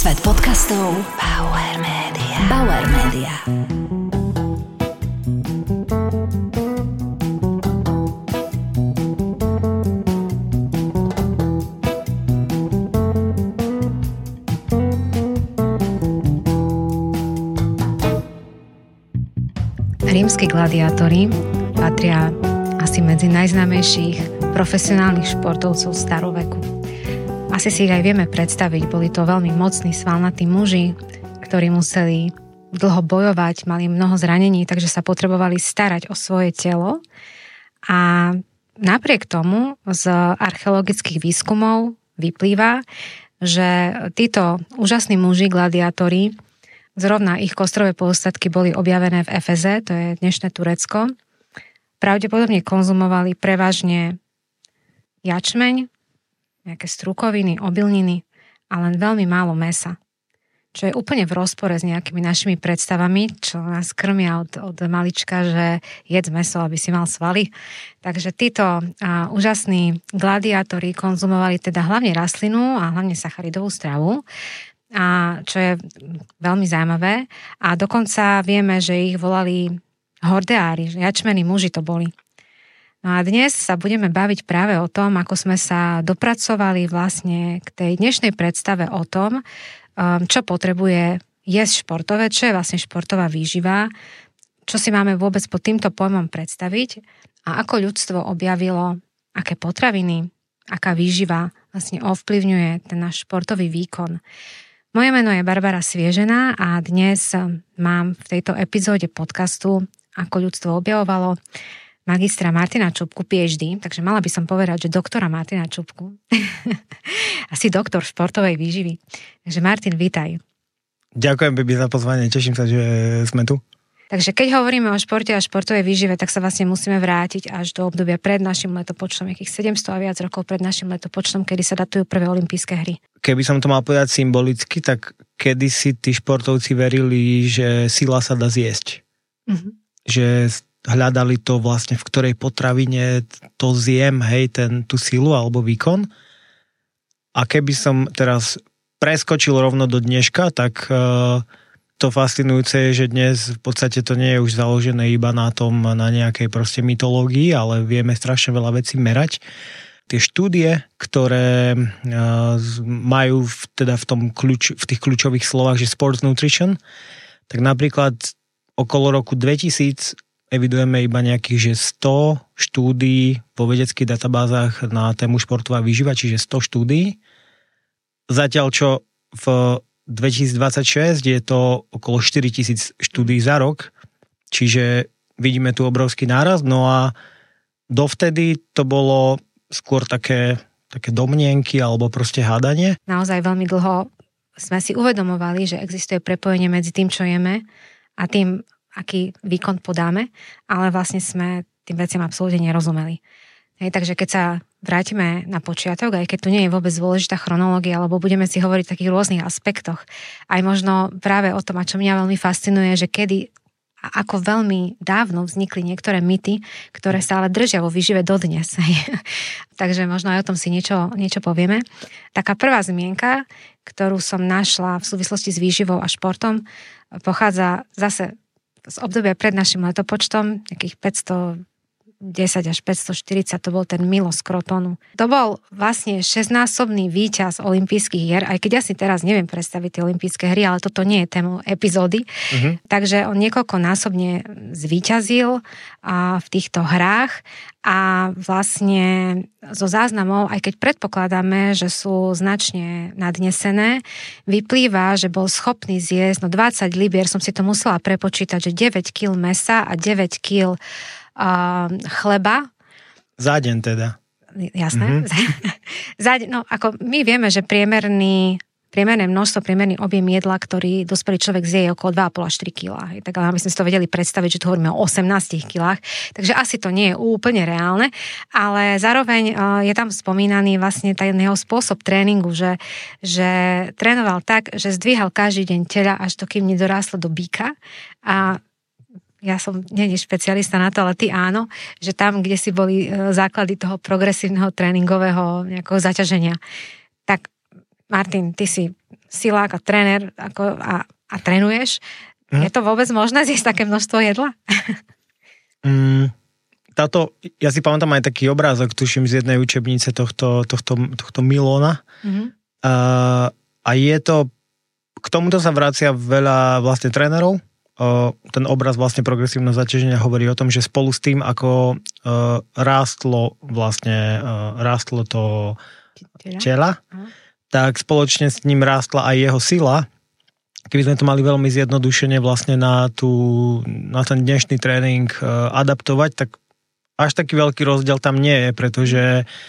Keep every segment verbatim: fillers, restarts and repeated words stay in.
Svet podcastov Bauer Media. Bauer Media. Rímski gladiátori patria asi medzi najznámejších profesionálnych športovcov staroveku. Asi si ich aj vieme predstaviť, boli to veľmi mocní, svalnatí muži, ktorí museli dlho bojovať, mali mnoho zranení, takže sa potrebovali starať o svoje telo. A napriek tomu z archeologických výskumov vyplýva, že títo úžasní muži, gladiátori, zrovna ich kostrové pozostatky boli objavené v Efeze, to je dnešné Turecko. Pravdepodobne konzumovali prevažne jačmeň, nejaké strukoviny, obilniny a len veľmi málo mäsa. Čo je úplne v rozpore s nejakými našimi predstavami, čo nás krmia od, od malička, že jedz mäso, aby si mal svaly. Takže títo a, úžasní gladiátori konzumovali teda hlavne rastlinu a hlavne sacharidovú stravu, a čo je veľmi zaujímavé. A dokonca vieme, že ich volali hordeári, že jačmení muži to boli. No a dnes sa budeme baviť práve o tom, ako sme sa dopracovali vlastne k tej dnešnej predstave o tom, čo potrebuje jesť športové, čo je vlastne športová výživa, čo si máme vôbec pod týmto pojmom predstaviť a ako ľudstvo objavilo, aké potraviny, aká výživa vlastne ovplyvňuje ten náš športový výkon. Moje meno je Barbara Sviežená a dnes mám v tejto epizóde podcastu Ako ľudstvo objavovalo magistra Martina Čupku, pé há dé, takže mala by som povedať, že doktora Martina Čupku. Asi doktor športovej výživy. Takže Martin, vítaj. Ďakujem, Bibi, za pozvanie, teším sa, že sme tu. Takže keď hovoríme o športe a športovej výžive, tak sa vlastne musíme vrátiť až do obdobia pred našim letopočtom, nejakých sedemsto a viac rokov pred našim letopočtom, kedy sa datujú prvé olympijské hry. Keby som to mal povedať symbolicky, tak kedysi tí športovci verili, že sila sa dá zjesť. Mm-hmm. Že hľadali to vlastne, v ktorej potravine to zjem, hej, ten, tú silu alebo výkon. A keby som teraz preskočil rovno do dneška, tak uh, to fascinujúce je, že dnes v podstate to nie je už založené iba na tom, na nejakej proste mytológii, ale vieme strašne veľa vecí merať. Tie štúdie, ktoré uh, majú v, teda v, tom kľúč, v tých kľúčových slovách, že sports nutrition, tak napríklad okolo roku dvetisíc evidujeme iba nejakých, že sto štúdií vo vedeckých databázach na tému športová výživa, čiže sto štúdií. Zatiaľ, čo v dvetisícdvadsaťšesť je to okolo štyritisíc štúdií za rok, čiže vidíme tu obrovský nárast. No a dovtedy to bolo skôr také, také domnienky alebo proste hádanie. Naozaj veľmi dlho sme si uvedomovali, že existuje prepojenie medzi tým, čo jeme a tým, aký výkon podáme, ale vlastne sme tým veciam absolútne nerozumeli. Hej, takže keď sa vrátime na počiatok, aj keď tu nie je vôbec dôležitá chronológia, alebo budeme si hovoriť o takých rôznych aspektoch, aj možno práve o tom, a čo mňa veľmi fascinuje, že kedy a ako veľmi dávno vznikli niektoré mýty, ktoré sa ale držia vo výžive dodnes. Takže možno aj o tom si niečo, niečo povieme. Taká prvá zmienka, ktorú som našla v súvislosti s výživou a športom, pochádza zase z obdobia pred našim letopočtom, nejakých päťstodesať až päťstoštyridsať, to bol ten Milos Crotonu. To bol vlastne šesťnásobný víťaz olympijských hier, aj keď ja si teraz neviem predstaviť tie olympijské hry, ale toto nie je témou epizódy. Uh-huh. Takže on niekoľkonásobne zvíťazil a v týchto hrách a vlastne zo záznamov, aj keď predpokladáme, že sú značne nadnesené, vyplýva, že bol schopný zjesť no dvadsať libier, som si to musela prepočítať, že deväť kíl mäsa a deväť kíl uh, chleba. Za deň teda. Jasné. Mm-hmm. Za deň, no ako my vieme, že priemerný priemerné množstvo, priemerný objem jedla, ktorý dospelý človek zje, je okolo dva a pol až tri kilá. Tak aby sme si to vedeli predstaviť, že tu hovoríme o osemnástich kilách. Takže asi to nie je úplne reálne, ale zároveň je tam spomínaný vlastne ten jeho spôsob tréningu, že, že trénoval tak, že zdvíhal každý deň teľa, až to kým nedoráslo do býka. A ja som nie je špecialista na to, ale ty áno, že tam, kde si boli základy toho progresívneho tréningového nejakého zaťaženia. Tak Martin, ty si silák a tréner ako, a, a trénuješ, hm. je to vôbec možné zjesť také množstvo jedla? mm, táto, ja si pamätám aj taký obrázok, tuším z jednej učebnice tohto, tohto, tohto Milona. Mm-hmm. A, a je to, k tomuto sa vracia veľa vlastne trénerov. Ten obraz vlastne progresívneho zaťaženia hovorí o tom, že spolu s tým, ako rástlo vlastne, rástlo to tela, tak spoločne s ním rástla aj jeho sila. Keby sme to mali veľmi zjednodušene vlastne na, tú, na ten dnešný tréning adaptovať, tak až taký veľký rozdiel tam nie je, pretože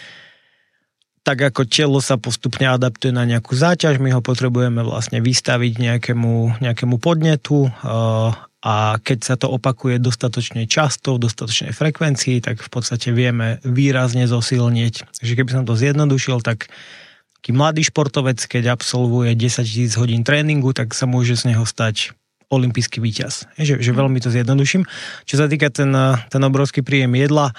tak ako telo sa postupne adaptuje na nejakú záťaž, my ho potrebujeme vlastne vystaviť nejakému, nejakému podnetu a keď sa to opakuje dostatočne často, v dostatočnej frekvencii, tak v podstate vieme výrazne zosilnieť. Takže keby som to zjednodušil, tak taký mladý športovec, keď absolvuje desaťtisíc hodín tréningu, tak sa môže z neho stať olympijský víťaz. Že, že veľmi to zjednoduším. Čo sa týka ten, ten obrovský príjem jedla,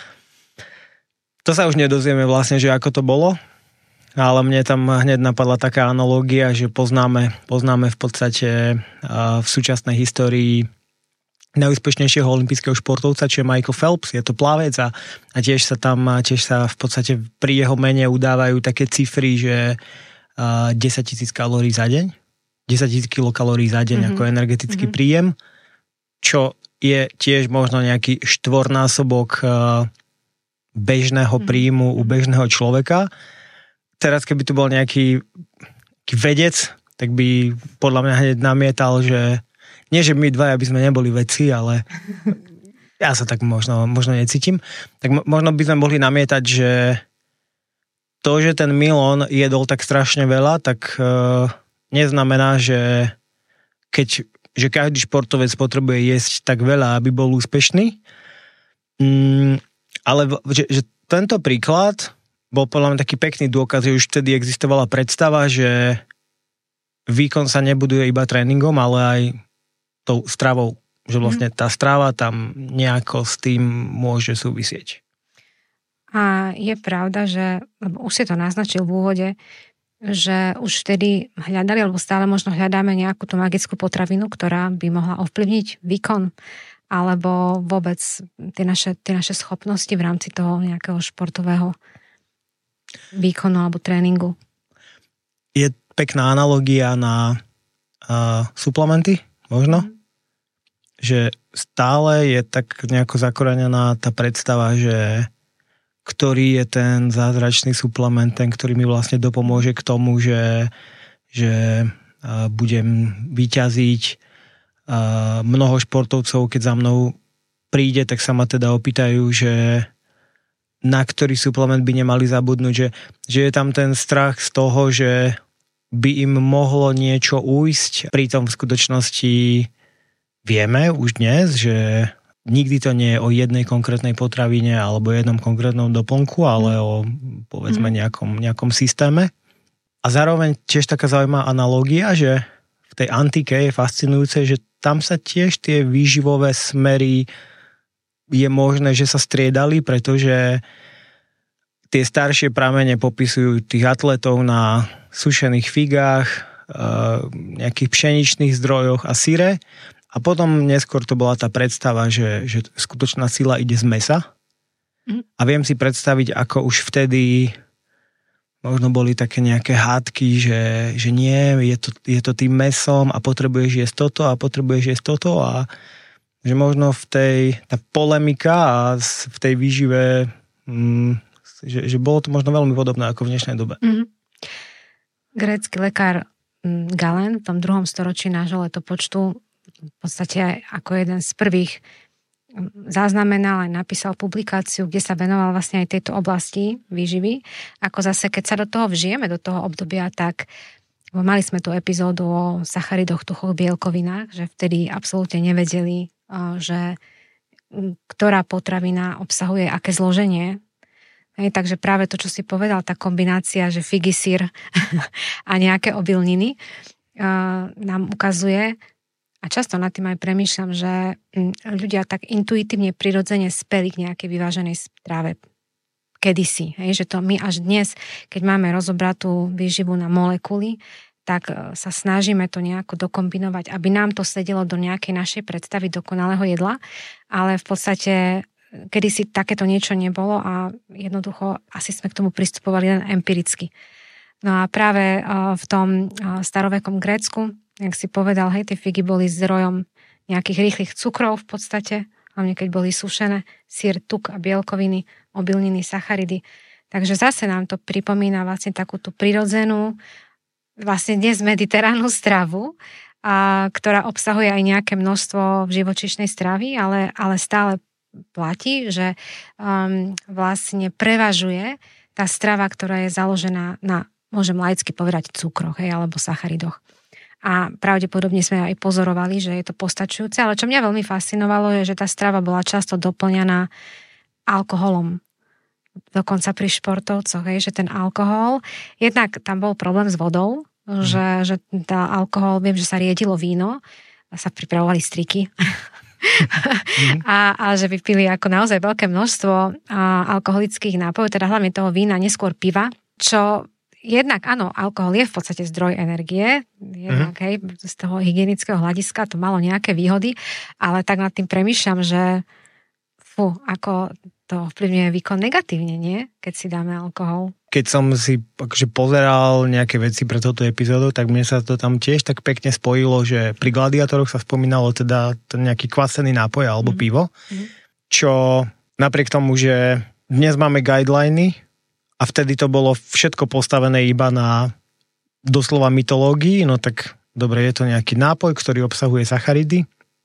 to sa už nedozvieme vlastne, že ako to bolo, ale mne tam hneď napadla taká analógia, že poznáme, poznáme v podstate v súčasnej histórii najúspešnejšieho olympijského športovca, čo je Michael Phelps, je to plavec a, a tiež sa tam, tiež sa v podstate pri jeho mene udávajú také cifry, že uh, desaťtisíc kalórií za deň, desaťtisíc kilokalórií za deň mm-hmm. ako energetický mm-hmm. príjem, čo je tiež možno nejaký štvornásobok uh, bežného mm-hmm. príjmu u bežného človeka. Teraz keby tu bol nejaký, nejaký vedec, tak by podľa mňa hneď namietal, že nie, že my dvaja by sme neboli vedci, ale ja sa tak možno, možno necítim. Tak možno by sme mohli namietať, že to, že ten Milon jedol tak strašne veľa, tak uh, neznamená, že keď, že každý športovec potrebuje jesť tak veľa, aby bol úspešný. Mm, ale že, že tento príklad bol podľa mňa taký pekný dôkaz, že už vtedy existovala predstava, že výkon sa nebuduje iba tréningom, ale aj tou stravou, že vlastne tá strava tam nejako s tým môže súvisieť. A je pravda, že, lebo už si to naznačil v úvode, že už vtedy hľadali, alebo stále možno hľadáme nejakú tú magickú potravinu, ktorá by mohla ovplyvniť výkon, alebo vôbec tie naše, tie naše schopnosti v rámci toho nejakého športového výkonu alebo tréningu. Je pekná analogia na uh, suplementy, možno? Mm. Že stále je tak nejako zakorenená tá predstava, že ktorý je ten zázračný suplement, ten, ktorý mi vlastne dopomôže k tomu, že, že uh, budem vyťaziť. Uh, mnoho športovcov, keď za mnou príde, tak sa ma teda opýtajú, že na ktorý suplement by nemali zabudnúť, že, že je tam ten strach z toho, že by im mohlo niečo ujsť. Pritom v skutočnosti vieme už dnes, že nikdy to nie je o jednej konkrétnej potravine alebo jednom konkrétnom doplnku, ale o povedzme nejakom, nejakom systéme. A zároveň tiež taká zaujímavá analogia, že v tej antike je fascinujúce, že tam sa tiež tie výživové smery je možné, že sa striedali, pretože tie staršie pramene popisujú tých atletov na sušených figách, nejakých pšeničných zdrojoch a syre. A potom neskôr to bola tá predstava, že, že skutočná sila ide z mesa. A viem si predstaviť, ako už vtedy možno boli také nejaké hádky, že, že nie, je to, je to tým mesom a potrebuješ jesť toto a potrebuješ jesť toto a že možno v tej, tá polemika a v tej výžive, mm, že, že bolo to možno veľmi podobné ako v dnešnej dobe. Mm-hmm. Grécky lekár Galen v tom druhom storočí nášho letopočtu v podstate ako jeden z prvých zaznamenal aj napísal publikáciu, kde sa venoval vlastne aj tejto oblasti výživy. Ako zase, keď sa do toho vžijeme, do toho obdobia, tak mali sme tú epizódu o sacharidoch, tuchoch, bielkovinách, že vtedy absolútne nevedeli, že ktorá potravina obsahuje aké zloženie. Hej, takže práve to, čo si povedal, tá kombinácia, že figy, syr a nejaké obilniny nám ukazuje. A často nad tým aj premýšľam, že ľudia tak intuitívne, prirodzene speli k nejakej vyváženej strave kedysi. Hej? Že to my až dnes, keď máme rozobratú výživu na molekuly, tak sa snažíme to nejako dokombinovať, aby nám to sedelo do nejakej našej predstavy dokonalého jedla, ale v podstate kedysi takéto niečo nebolo a jednoducho asi sme k tomu pristupovali len empiricky. No a práve v tom starovekom Grécku, jak si povedal, hej, tie figy boli zdrojom nejakých rýchlych cukrov v podstate, hlavne keď boli sušené, syr, tuk a bielkoviny, obilniny, sacharidy. Takže zase nám to pripomína vlastne takú tú prirodzenú, vlastne dnes mediteránnu stravu, a, ktorá obsahuje aj nejaké množstvo živočíšnej stravy, ale, ale stále platí, že um, vlastne prevažuje tá strava, ktorá je založená na, môžem laicky povedať, cukroch, hej, alebo sacharidoch. A pravdepodobne sme aj pozorovali, že je to postačujúce, ale čo mňa veľmi fascinovalo je, že tá strava bola často doplňaná alkoholom. Dokonca pri športovcoch, hej, že ten alkohol, jednak tam bol problém s vodou, mm. že, že tá alkohol, viem, že sa riedilo víno, a sa pripravovali striky. Mm. a, a že vypili ako naozaj veľké množstvo a, alkoholických nápojov, teda hlavne toho vína, neskôr piva, čo jednak áno, alkohol je v podstate zdroj energie, jednak, mm. hej, z toho hygienického hľadiska to malo nejaké výhody, ale tak nad tým premýšľam, že fú, ako to vplyvňuje výkon negatívne, nie? Keď si dáme alkohol. Keď som si akože pozeral nejaké veci pre túto epizódu, tak mne sa to tam tiež tak pekne spojilo, že pri gladiátoroch sa spomínalo teda ten nejaký kvasený nápoj alebo mm. pivo, mm. čo napriek tomu, že dnes máme guideliny a vtedy to bolo všetko postavené iba na doslova mytológii, no tak dobre, je to nejaký nápoj, ktorý obsahuje sacharidy,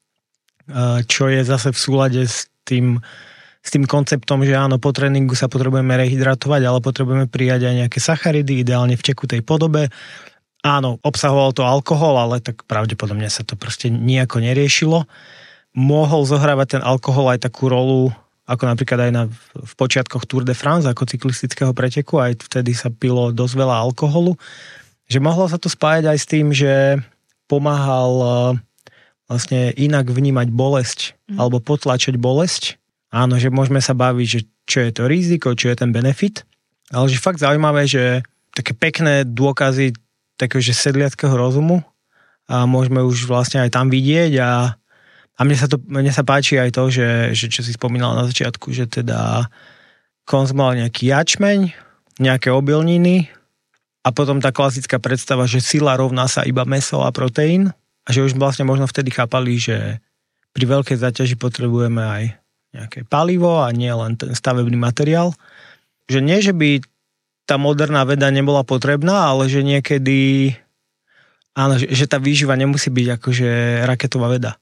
čo je zase v súlade s tým s tým konceptom, že áno, po tréningu sa potrebujeme rehydratovať, ale potrebujeme prijať aj nejaké sacharidy, ideálne v tekutej podobe. Áno, obsahoval to alkohol, ale tak pravdepodobne sa to proste nejako neriešilo. Mohol zohrávať ten alkohol aj takú rolu, ako napríklad aj na, v počiatkoch Tour de France, ako cyklistického preteku, aj vtedy sa pilo dosť veľa alkoholu. Že mohlo sa to spájať aj s tým, že pomáhal vlastne inak vnímať bolesť, mm. alebo potlačať bolesť. Áno, že môžeme sa baviť, že čo je to riziko, čo je ten benefit, ale že fakt zaujímavé, že také pekné dôkazy takého, že sedliackého rozumu a môžeme už vlastne aj tam vidieť a, a mne, sa to, mne sa páči aj to, že, že čo si spomínal na začiatku, že teda konzumoval nejaký jačmeň, nejaké obilniny a potom tá klasická predstava, že sila rovná sa iba mäso a proteín a že už vlastne možno vtedy chápali, že pri veľkej záťaži potrebujeme aj nejaké palivo a nie len ten stavebný materiál. Že nie, že by tá moderná veda nebola potrebná, ale že niekedy áno, že, že tá výživa nemusí byť akože raketová veda.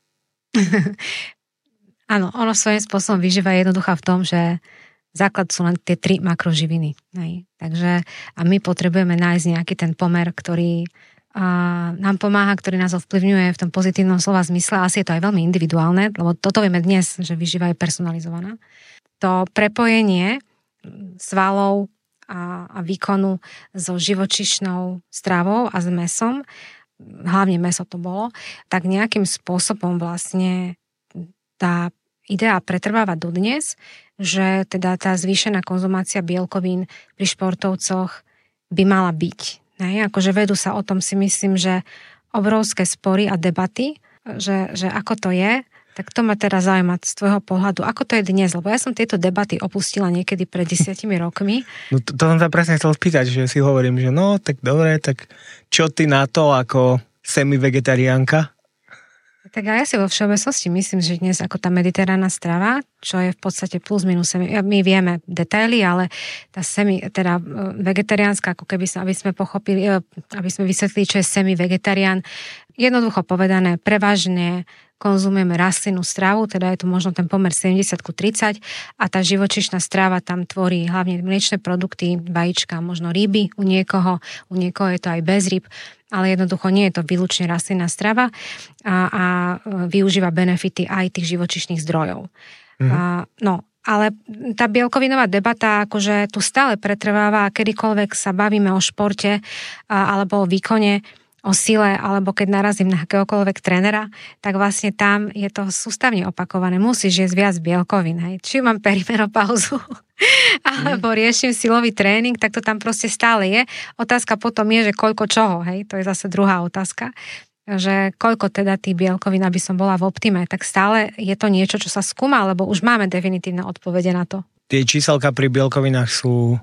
Áno, ono svojím spôsobom výživa je jednoduchá v tom, že základ sú len tie tri makroživiny. Hej. Takže a my potrebujeme nájsť nejaký ten pomer, ktorý a nám pomáha, ktorý nás ovplyvňuje v tom pozitívnom slova zmysle. Asi je to aj veľmi individuálne, lebo toto vieme dnes, že výživa je personalizovaná. To prepojenie svalov a, a výkonu so živočíšnou stravou a s mäsom, hlavne mäso to bolo, tak nejakým spôsobom vlastne tá idea pretrváva dodnes, že teda tá zvýšená konzumácia bielkovín pri športovcoch by mala byť. Ne, akože vedú sa o tom, si myslím, že obrovské spory a debaty, že, že ako to je, tak to ma teraz zaujíma z tvojho pohľadu. Ako to je dnes? Lebo ja som tieto debaty opustila niekedy pred desiatimi rokmi. No to, to som sa presne chcel spýtať, že si hovorím, že no, tak dobre, tak čo ty na to ako semi-vegetariánka? Tak ja si vo všeobecnosti myslím, že dnes ako tá mediteránna strava, čo je v podstate plus minus, my vieme detaily, ale tá semi, teda vegetariánska, ako keby sme, aby sme pochopili, aby sme vysvetlili, čo je semi-vegetarián, jednoducho povedané, prevažne konzumujeme rastlinnú stravu, teda je to možno ten pomer sedemdesiat ku tridsať a tá živočíšna strava tam tvorí hlavne mliečne produkty, vajíčka, možno ryby u niekoho, u niekoho je to aj bez ryb, ale jednoducho nie je to výlučne rastlinná strava a, a využíva benefity aj tých živočíšnych zdrojov. Mhm. A, no, ale tá bielkovinová debata akože tu stále pretrváva a kedykoľvek sa bavíme o športe a, alebo o výkone o sile, alebo keď narazím na akéhokoľvek trénera, tak vlastne tam je to sústavne opakované. Musíš jesť viac bielkovín, hej. Či mám perimenopauzu, alebo riešim silový tréning, tak to tam proste stále je. Otázka potom je, že koľko čoho, hej. To je zase druhá otázka. Že koľko teda tých bielkovín, aby som bola v optime, tak stále je to niečo, čo sa skúma, lebo už máme definitívne odpovede na to. Tie číselka pri bielkovinách sú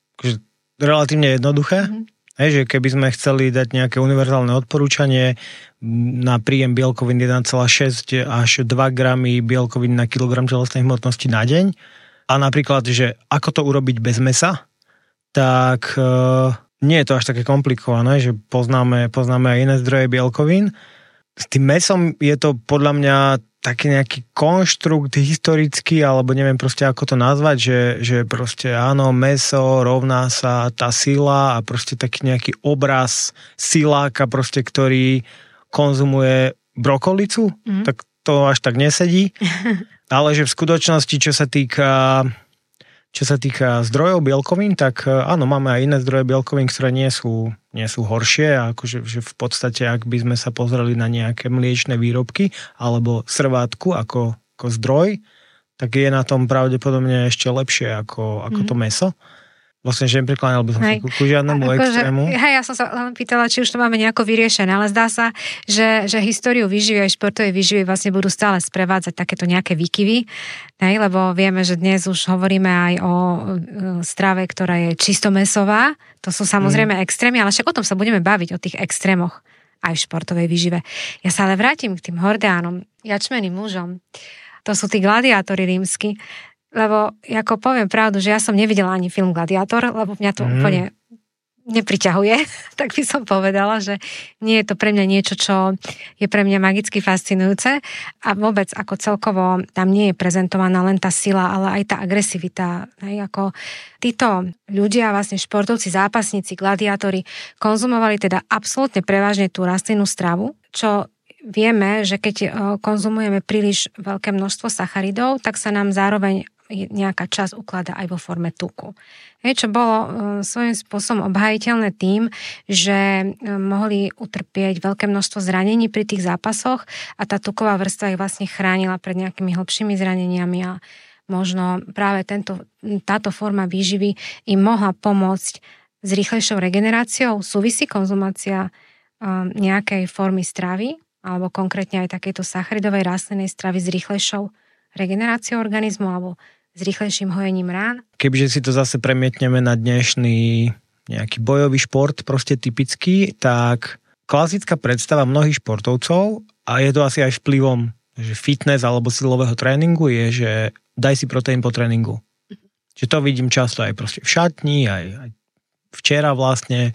relatívne jednoduché. Mm-hmm. Hej, že keby sme chceli dať nejaké univerzálne odporúčanie na príjem bielkovín jeden celá šesť až dva gramy bielkovín na kilogram telesnej hmotnosti na deň a napríklad, že ako to urobiť bez mäsa, tak e, nie je to až také komplikované, že poznáme, poznáme aj iné zdroje bielkovín. S tým mäsom je to podľa mňa taký nejaký konštrukt historický, alebo neviem proste ako to nazvať, že, že proste áno, mäso rovná sa tá sila a proste taký nejaký obraz siláka proste, ktorý konzumuje brokolicu, mm. tak to až tak nesedí. Ale že v skutočnosti, čo sa týka čo sa týka zdrojov bielkovín, tak áno, máme aj iné zdroje bielkovín, ktoré nie sú, nie sú horšie. A akože že v podstate, ak by sme sa pozreli na nejaké mliečne výrobky alebo srvátku ako, ako zdroj, tak je na tom pravdepodobne ešte lepšie ako, ako mm. to mäso. Vlastne, že neprikláňal by som sa ku, ku žiadnemu ako extrému. Že, hej, ja som sa len pýtala, či už to máme nejako vyriešené, ale zdá sa, že, že históriu výživy aj športovej výživy vlastne budú stále sprevádzať takéto nejaké výkyvy, hej, lebo vieme, že dnes už hovoríme aj o strave, ktorá je čisto mäsová, to sú samozrejme mm. extrémy, ale však o tom sa budeme baviť, o tých extrémoch aj v športovej výžive. Ja sa ale vrátim k tým hordeánom, jačmeným mužom. To sú tí gladiátori rímsky. Lebo, ako poviem pravdu, že ja som nevidela ani film Gladiátor, lebo mňa to mm. úplne nepriťahuje, tak by som povedala, že nie je to pre mňa niečo, čo je pre mňa magicky fascinujúce a vôbec ako celkovo tam nie je prezentovaná len tá sila, ale aj tá agresivita. Hej, ako títo ľudia, vlastne športovci, zápasníci, gladiátori konzumovali teda absolútne prevažne tú rastlinnú stravu, čo vieme, že keď konzumujeme príliš veľké množstvo sacharidov, tak sa nám zároveň nejaká časť ukladá aj vo forme tuku. Hej, čo bolo uh, svojím spôsobom obhajiteľné tým, že uh, mohli utrpieť veľké množstvo zranení pri tých zápasoch a tá tuková vrstva ich vlastne chránila pred nejakými hlbšími zraneniami a možno práve tento, táto forma výživy im mohla pomôcť s rýchlejšou regeneráciou. Súvisí konzumácia uh, nejakej formy stravy alebo konkrétne aj takejto sacharidovej rastlinnej stravy s rýchlejšou regeneráciou organizmu alebo s rýchlejším hojením rán. Kebyže si to zase premietneme na dnešný nejaký bojový šport, proste typický, tak klasická predstava mnohých športovcov, a je to asi aj vplyvom že fitness alebo silového tréningu, je, že daj si proteín po tréningu. Mm-hmm. Že to vidím často aj proste v šatni, aj, aj včera vlastne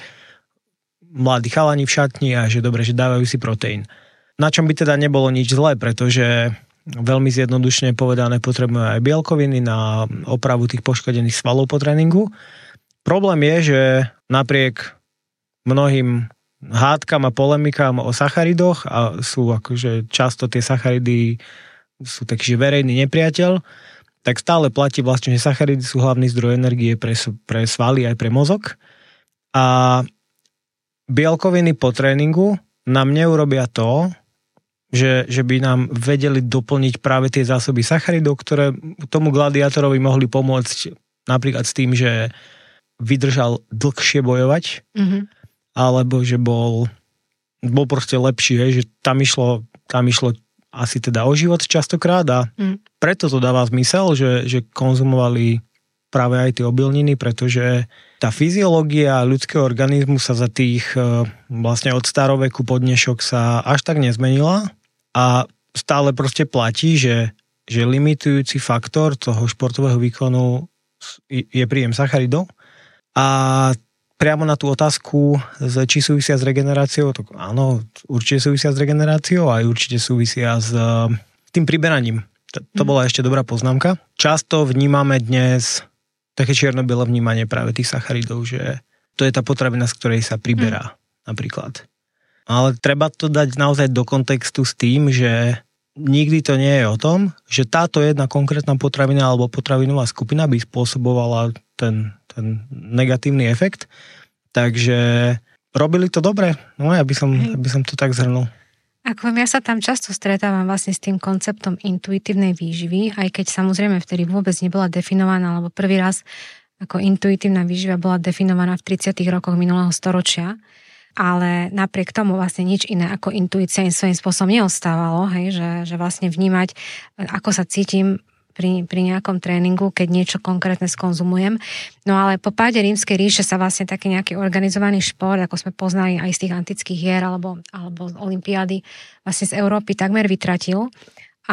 mladí chalani v šatni a že dobre, že dávajú si proteín. Na čom by teda nebolo nič zlé, pretože veľmi zjednodušene povedané potrebujeme aj bielkoviny na opravu tých poškodených svalov po tréningu. Problém je, že napriek mnohým hádkam a polemikám o sacharidoch, a sú akože často tie sacharidy sú taký verejný nepriateľ, tak stále platí vlastne, že sacharidy sú hlavný zdroj energie pre, pre svaly aj pre mozog. A bielkoviny po tréningu nám neurobia to, Že, že by nám vedeli doplniť práve tie zásoby sacharidov, ktoré tomu gladiátorovi mohli pomôcť napríklad s tým, že vydržal dlhšie bojovať, mm-hmm. alebo že bol, bol proste lepší, hej, že tam išlo, tam išlo asi teda o život častokrát a mm. preto to dáva zmysel, že, že konzumovali práve aj tie obilniny, pretože tá fyziológia ľudského organizmu sa za tých vlastne od staroveku po dnešok sa až tak nezmenila. A stále proste platí, že, že limitujúci faktor toho športového výkonu je príjem sacharidov. A priamo na tú otázku, či súvisia s regeneráciou, tak áno, určite súvisia s regeneráciou a aj určite súvisia s tým priberaním. To, to bola ešte dobrá poznámka. Často vnímame dnes také čierno-biele vnímanie práve tých sacharidov, že to je tá potravina, z ktorej sa priberá, mm. napríklad. Ale treba to dať naozaj do kontextu s tým, že nikdy to nie je o tom, že táto jedna konkrétna potravina alebo potravinová skupina by spôsobovala ten, ten negatívny efekt. Takže robili to dobre. No ja by som, by som to tak zhrnul. Ako ja sa tam často stretávam vlastne s tým konceptom intuitívnej výživy, aj keď samozrejme vtedy vôbec nebola definovaná, alebo prvý raz ako intuitívna výživa bola definovaná v tridsiatych rokoch minulého storočia, ale napriek tomu vlastne nič iné ako intuícia im svojím spôsobom neostávalo, hej, že, že vlastne vnímať, ako sa cítim Pri, pri nejakom tréningu, keď niečo konkrétne skonzumujem. No ale po páde Rímskej ríše sa vlastne taký nejaký organizovaný šport, ako sme poznali aj z tých antických hier alebo, alebo z olympiády, vlastne z Európy takmer vytratil a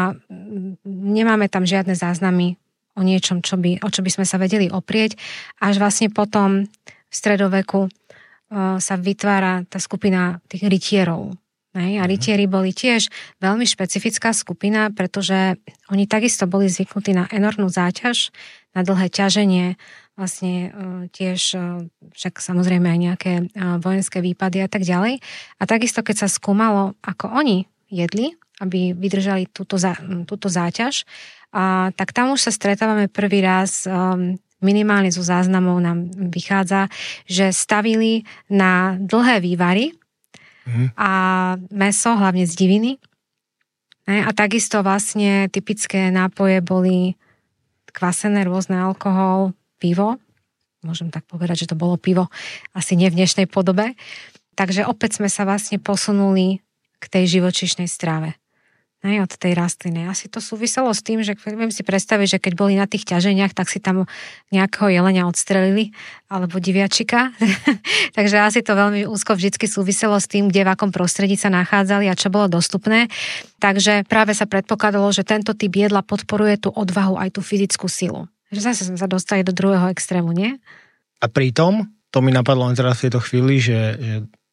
nemáme tam žiadne záznamy o niečom, čo by, o čo by sme sa vedeli oprieť. Až vlastne potom v stredoveku uh, sa vytvára tá skupina tých rytierov. A rytieri boli tiež veľmi špecifická skupina, pretože oni takisto boli zvyknutí na enormnú záťaž, na dlhé ťaženie, vlastne tiež však samozrejme aj nejaké vojenské výpady a tak ďalej. A takisto, keď sa skúmalo, ako oni jedli, aby vydržali túto, zá, túto záťaž, a, tak tam už sa stretávame prvý raz, minimálne zo záznamov nám vychádza, že stavili na dlhé vývary a mäso, hlavne z diviny. A takisto vlastne typické nápoje boli kvasené, rôzne alkohol, pivo. Môžem tak povedať, že to bolo pivo asi nie v dnešnej podobe. Takže opäť sme sa vlastne posunuli k tej živočíšnej strave. Aj od tej rastliny. Asi to súviselo s tým, že viem si predstaviť, že keď boli na tých ťaženiach, tak si tam nejakého jelenia odstrelili, alebo diviačika. Takže asi to veľmi úzko vždycky súviselo s tým, kde v akom prostredí sa nachádzali a čo bolo dostupné. Takže práve sa predpokladalo, že tento typ jedla podporuje tú odvahu aj tú fyzickú silu. Že zase sme sa dostali do druhého extrému, nie? A pritom, to mi napadlo len teraz v tejto chvíli, že, že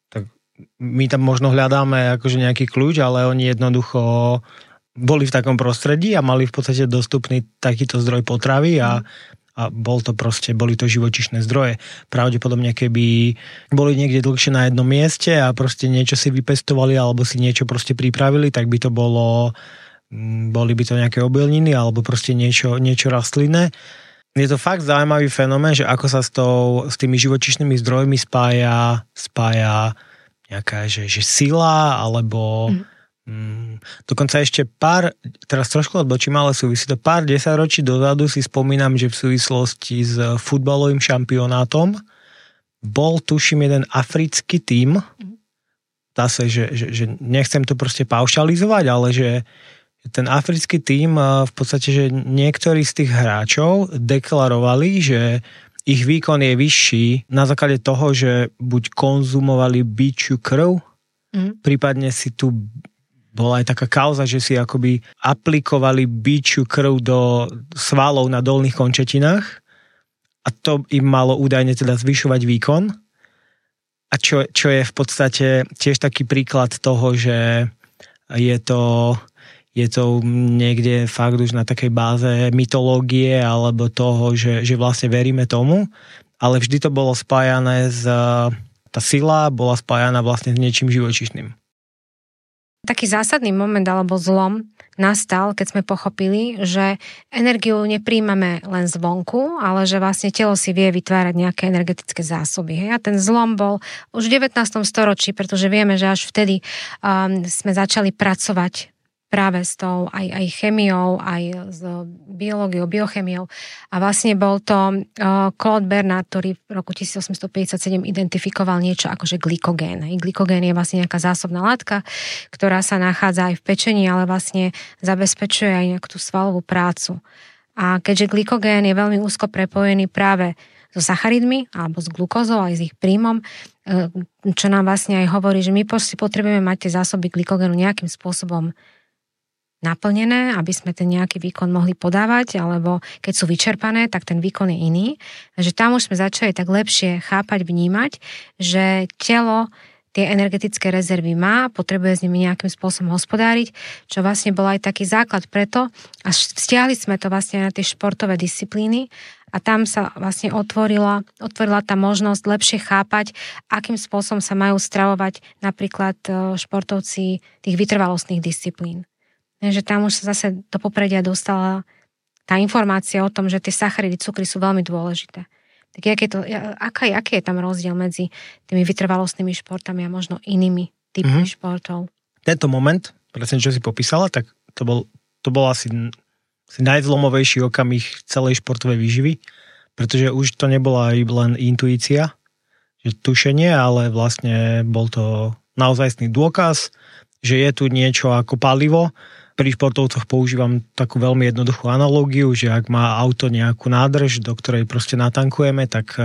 my tam možno hľadáme akože nejaký kľúč, ale oni jednoducho boli v takom prostredí a mali v podstate dostupný takýto zdroj potravy a, a bol to proste, boli to živočišné zdroje. Pravdepodobne, keby boli niekde dlhšie na jednom mieste a proste niečo si vypestovali alebo si niečo proste pripravili, tak by to bolo, boli by to nejaké obilniny alebo proste niečo, niečo rastlinné. Je to fakt zaujímavý fenomén, že ako sa s, tou, s tými živočišnými zdrojmi spája, spája nejaká, že, že sila, alebo mm. Mm, dokonca ešte pár, teraz trošku odbočím, ale súvisí to pár desaťročí dozadu si spomínam, že v súvislosti s futbalovým šampionátom bol, tuším, jeden africký tím, mm. dá sa, že, že, že nechcem to proste paušalizovať, ale že ten africký tím v podstate, že niektorí z tých hráčov deklarovali, že ich výkon je vyšší na základe toho, že buď konzumovali bičiu krv, mm. prípadne si tu bola aj taká kauza, že si akoby aplikovali bičiu krv do svalov na dolných končetinách a to im malo údajne teda zvyšovať výkon. A čo, čo je v podstate tiež taký príklad toho, že je to... je to niekde fakt už na takej báze mytológie alebo toho, že, že vlastne veríme tomu, ale vždy to bolo spájané s, tá sila bola spájaná vlastne s niečím živočíšnym. Taký zásadný moment alebo zlom nastal, keď sme pochopili, že energiu nepríjmame len zvonku, ale že vlastne telo si vie vytvárať nejaké energetické zásoby. Hej? A ten zlom bol už v devätnástom storočí, pretože vieme, že až vtedy um, sme začali pracovať práve s tou aj, aj chemiou, aj s biológiou, biochemiou. A vlastne bol to uh, Claude Bernard, ktorý v roku tisícosemstopäťdesiatsedem identifikoval niečo akože glykogén. Glykogén je vlastne nejaká zásobná látka, ktorá sa nachádza aj v pečení, ale vlastne zabezpečuje aj nejakú tú svalovú prácu. A keďže glykogén je veľmi úzko prepojený práve so sacharidmi alebo s glukózou, aj s ich príjmom, čo nám vlastne aj hovorí, že my potrebujeme mať tie zásoby glykogénu nejakým spôsobom naplnené, aby sme ten nejaký výkon mohli podávať, alebo keď sú vyčerpané, tak ten výkon je iný. Takže tam už sme začali tak lepšie chápať, vnímať, že telo tie energetické rezervy má, potrebuje s nimi nejakým spôsobom hospodáriť, čo vlastne bol aj taký základ preto a vzťahli sme to vlastne na tie športové disciplíny a tam sa vlastne otvorila, otvorila tá možnosť lepšie chápať, akým spôsobom sa majú stravovať napríklad športovci tých vytrvalostných disciplín. Že tam už sa zase do popredia dostala tá informácia o tom, že tie sacharidy, cukry sú veľmi dôležité. Tak aký je, to, aký, aký je tam rozdiel medzi tými vytrvalostnými športami a možno inými typmi mm-hmm. športov? Tento moment, presne čo si popísala, tak to bol, to bol asi, asi najzlomovejší okamih celej športovej výživy, pretože už to nebola len intuícia, že tušenie, ale vlastne bol to naozajstný dôkaz, že je tu niečo ako palivo. Pri športovcoch používam takú veľmi jednoduchú analógiu, že ak má auto nejakú nádrž, do ktorej proste natankujeme, tak,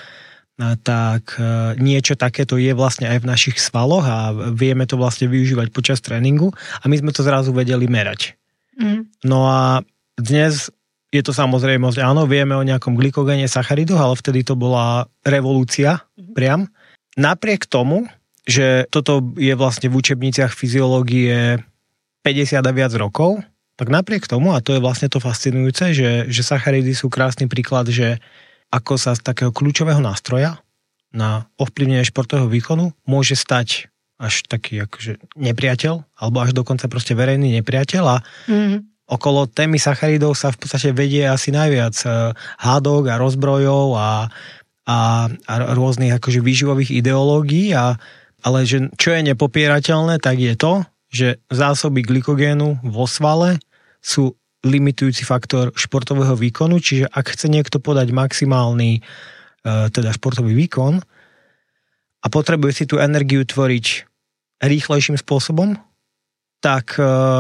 tak niečo takéto je vlastne aj v našich svaloch a vieme to vlastne využívať počas tréningu a my sme to zrazu vedeli merať. Mm. No a dnes je to samozrejme, áno, vieme o nejakom glykogéne, sacharidoch, ale vtedy to bola revolúcia priam. Napriek tomu, že toto je vlastne v učebniciach fyziológie päťdesiat a viac rokov, tak napriek tomu, a to je vlastne to fascinujúce, že, že sacharidy sú krásny príklad, že ako sa z takého kľúčového nástroja na ovplyvnenie športového výkonu môže stať až taký akože nepriateľ, alebo až dokonca proste verejný nepriateľ a mm. okolo témy sacharidov sa v podstate vedie asi najviac hádok a rozbrojov a, a, a rôznych akože výživových ideológií, a, ale že čo je nepopierateľné, tak je to, že zásoby glykogénu vo svale sú limitujúci faktor športového výkonu, čiže ak chce niekto podať maximálny teda športový výkon a potrebuje si tú energiu tvoriť rýchlejším spôsobom, tak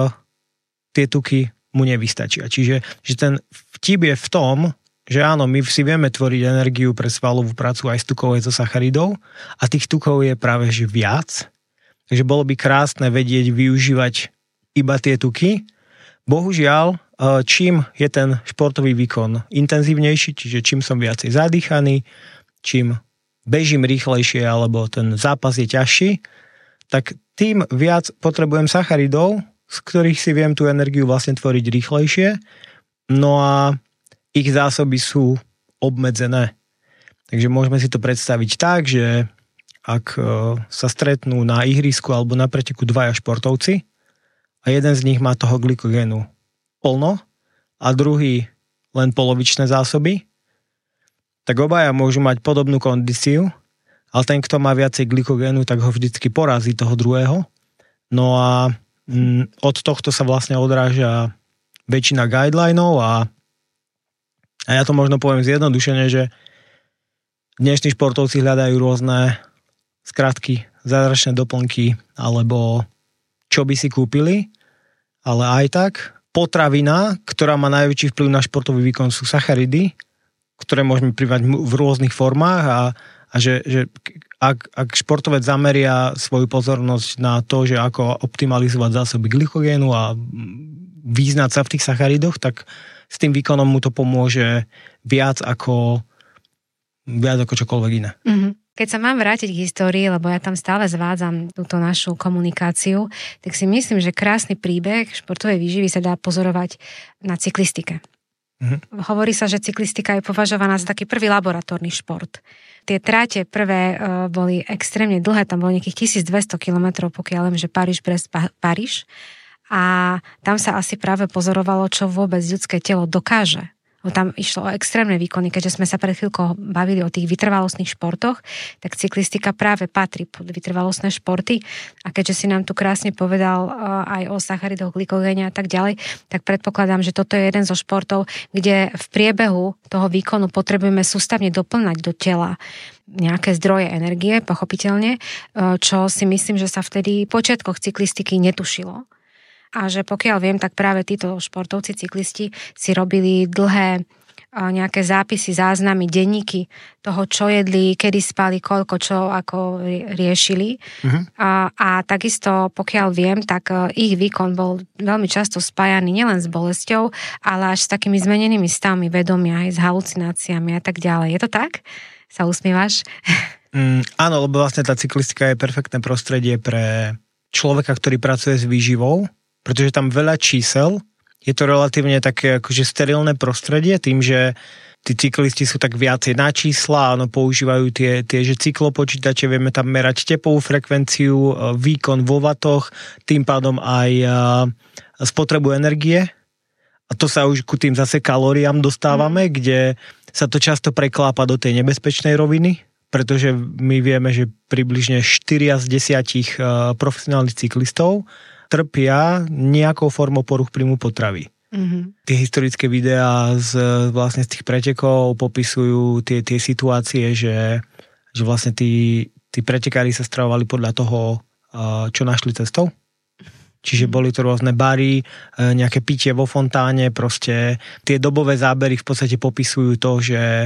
tie tuky mu nevystačia. Čiže že ten vtip je v tom, že áno, my si vieme tvoriť energiu pre svalovú prácu aj z tukov, aj zo sacharidov a tých tukov je práve že viac. Takže bolo by krásne vedieť využívať iba tie tuky. Bohužiaľ, čím je ten športový výkon intenzívnejší, čiže čím som viacej zadýchaný, čím bežím rýchlejšie alebo ten zápas je ťažší, tak tým viac potrebujem sacharidov, z ktorých si viem tú energiu vlastne tvoriť rýchlejšie. No a ich zásoby sú obmedzené. Takže môžeme si to predstaviť tak, že ak sa stretnú na ihrisku alebo na preteku dvaja športovci a jeden z nich má toho glykogénu plno a druhý len polovičné zásoby, tak obaja môžu mať podobnú kondíciu, ale ten, kto má viacej glykogénu, tak ho vždycky porazí toho druhého. No a mm, od tohto sa vlastne odráža väčšina guidelinov a, a ja to možno poviem zjednodušene, že dnešní športovci hľadajú rôzne skratky, zázračné doplnky alebo čo by si kúpili, ale aj tak potravina, ktorá má najväčší vplyv na športový výkon, sú sacharidy, ktoré môžeme privať v rôznych formách a, a že, že ak, ak športovec zameria svoju pozornosť na to, že ako optimalizovať zásoby glykogénu a význať sa v tých sacharidoch, tak s tým výkonom mu to pomôže viac ako viac ako čokoľvek iné. Mm-hmm. Keď sa mám vrátiť k histórii, lebo ja tam stále zvádzam túto našu komunikáciu, tak si myslím, že krásny príbeh športovej výživy sa dá pozorovať na cyklistike. Mhm. Hovorí sa, že cyklistika je považovaná za taký prvý laboratórny šport. Tie tráte prvé uh, boli extrémne dlhé, tam bolo nejakých tisícdvesto kilometrov, pokiaľ viem, že Paríž-Brest, Paríž. A tam sa asi práve pozorovalo, čo vôbec ľudské telo dokáže. Tam išlo o extrémne výkony, keďže sme sa pred chvíľkou bavili o tých vytrvalostných športoch, tak cyklistika práve patrí pod vytrvalostné športy a keďže si nám tu krásne povedal aj o sacharidoch, glykogéne a tak ďalej, tak predpokladám, že toto je jeden zo športov, kde v priebehu toho výkonu potrebujeme sústavne doplňať do tela nejaké zdroje energie, pochopiteľne, čo si myslím, že sa vtedy v počiatkoch cyklistiky netušilo. A že pokiaľ viem, tak práve títo športovci, cyklisti si robili dlhé nejaké zápisy, záznamy, denníky toho, čo jedli, kedy spali, koľko, čo ako riešili. Uh-huh. A, a takisto, pokiaľ viem, tak ich výkon bol veľmi často spájaný nielen s bolesťou, ale až s takými zmenenými stavmi vedomia, aj s halucináciami a tak ďalej. Je to tak? Sa usmievaš? Mm, áno, lebo vlastne tá cyklistika je perfektné prostredie pre človeka, ktorý pracuje s výživou, pretože tam veľa čísel, je to relatívne také akože sterilné prostredie, tým, že tí cyklisti sú tak viacej na čísla, áno, používajú tie, tie že cyklopočítače, vieme tam merať tepovú frekvenciu, výkon vo vatoch, tým pádom aj spotrebu energie A to sa už ku tým zase kalóriám dostávame, mm. kde sa to často preklápa do tej nebezpečnej roviny, pretože my vieme, že približne štyri z desať profesionálnych cyklistov trpia nejakou formou poruch príjmu potravy. Mm-hmm. Tie historické videá z, vlastne z tých pretekov popisujú tie, tie situácie, že, že vlastne tí, tí pretekári sa stravovali podľa toho, čo našli cestou. Čiže boli to rôzne bary, nejaké pitie vo fontáne, proste tie dobové zábery v podstate popisujú to, že,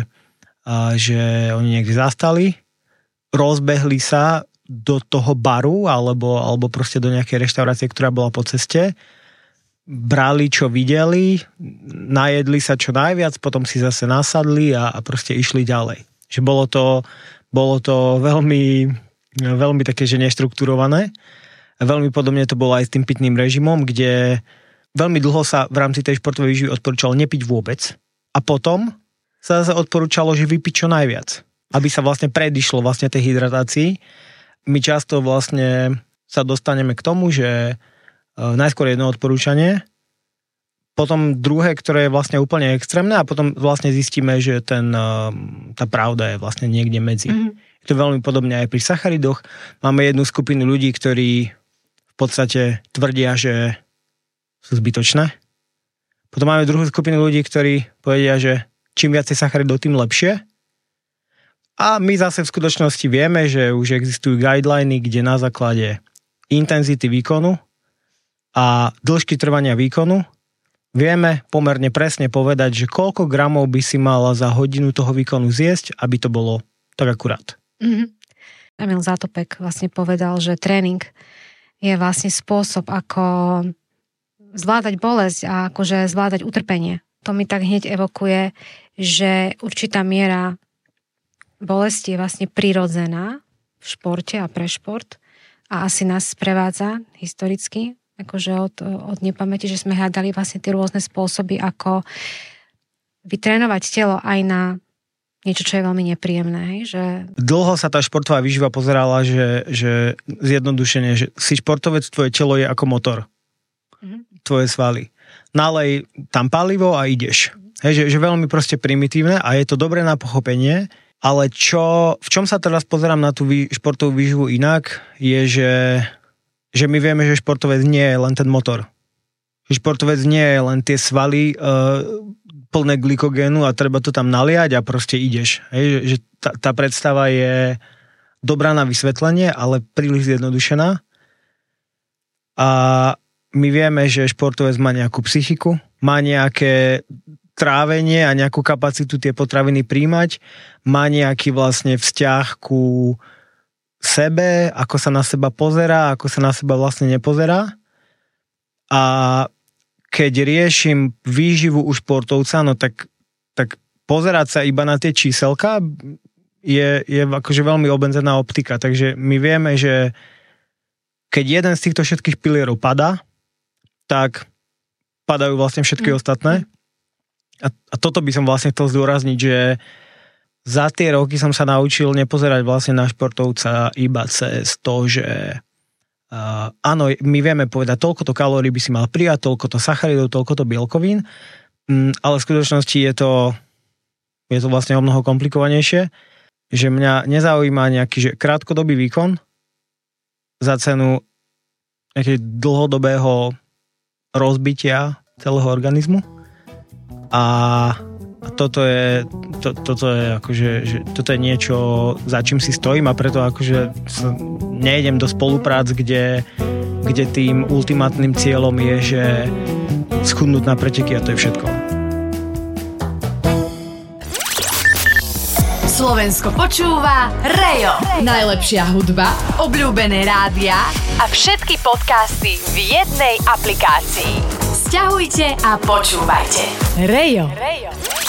že oni niekde zastali, rozbehli sa do toho baru alebo, alebo proste do nejakej reštaurácie, ktorá bola po ceste, brali, čo videli, najedli sa čo najviac, potom si zase nasadli a, a proste išli ďalej. Že bolo to, bolo to veľmi, veľmi také, že neštrukturované. Veľmi podobne to bolo aj s tým pitným režimom, kde veľmi dlho sa v rámci tej športovej výživy odporúčalo nepiť vôbec. A potom sa zase odporúčalo, že vypiť čo najviac, aby sa vlastne predišlo vlastne tej hydratácii. My často vlastne sa dostaneme k tomu, že najskôr jedno odporúčanie, potom druhé, ktoré je vlastne úplne extrémne a potom vlastne zistíme, že ten, tá pravda je vlastne niekde medzi. Mm-hmm. Je to veľmi podobne aj pri sacharidoch. Máme jednu skupinu ľudí, ktorí v podstate tvrdia, že sú zbytočné. Potom máme druhú skupinu ľudí, ktorí povedia, že čím viacej sacharidov, tým lepšie. A my zase v skutočnosti vieme, že už existujú guideliny, kde na základe intenzity výkonu a dĺžky trvania výkonu vieme pomerne presne povedať, že koľko gramov by si mala za hodinu toho výkonu zjesť, aby to bolo tak akurát. Mm-hmm. Emil Zátopek vlastne povedal, že tréning je vlastne spôsob, ako zvládať bolesť a akože zvládať utrpenie. To mi tak hneď evokuje, že určitá miera bolesti je vlastne prirodzená v športe a pre šport a asi nás sprevádza historicky, akože od, od nepamäti, že sme hľadali vlastne tie rôzne spôsoby, ako vytrénovať telo aj na niečo, čo je veľmi nepríjemné. Hej? Že... Dlho sa tá športová výživa pozerala, že, že zjednodušene, že si športovec, tvoje telo je ako motor. Mm-hmm. Tvoje svaly. Nalej tam palivo a ideš. Hej, že, že veľmi proste primitívne a je to dobré na pochopenie, ale čo, v čom sa teraz pozerám na tú vý, športovú výživu inak, je, že, že my vieme, že športovec nie je len ten motor. Že športovec nie je len tie svaly uh, plné glykogénu a treba to tam naliať a proste ideš. Hej, že, že tá, tá predstava je dobrá na vysvetlenie, ale príliš zjednodušená. A my vieme, že športovec má nejakú psychiku, má nejaké trávenie a nejakú kapacitu tie potraviny príjmať, má nejaký vlastne vzťah ku sebe, ako sa na seba pozerá, ako sa na seba vlastne nepozerá. A keď riešim výživu u športovca, no tak, tak pozerať sa iba na tie číselka je, je akože veľmi obmedzená optika. Takže my vieme, že keď jeden z týchto všetkých pilierov padá, tak padajú vlastne všetky mm. ostatné. A, a toto by som vlastne chcel zdôrazniť, že za tie roky som sa naučil nepozerať vlastne na športovca iba cez to, že Uh, áno, my vieme povedať, toľko to kalórií by si mal prijať, toľko to sacharidov, toľko to bielkovín, um, ale v skutočnosti je to, je to vlastne o mnoho komplikovanejšie, že mňa nezaujíma nejaký že krátkodobý výkon za cenu nejakého dlhodobého rozbitia celého organizmu a toto je, to, toto je akože, že toto je niečo, za čím si stojím a preto akože nejdem do spoluprác, kde, kde tým ultimátnym cieľom je, že schudnúť na preteky a to je všetko. Slovensko počúva Rejo. Najlepšia hudba, obľúbené rádia a všetky podcasty v jednej aplikácii. Sťahujte a počúvajte. Rejo. Rejo.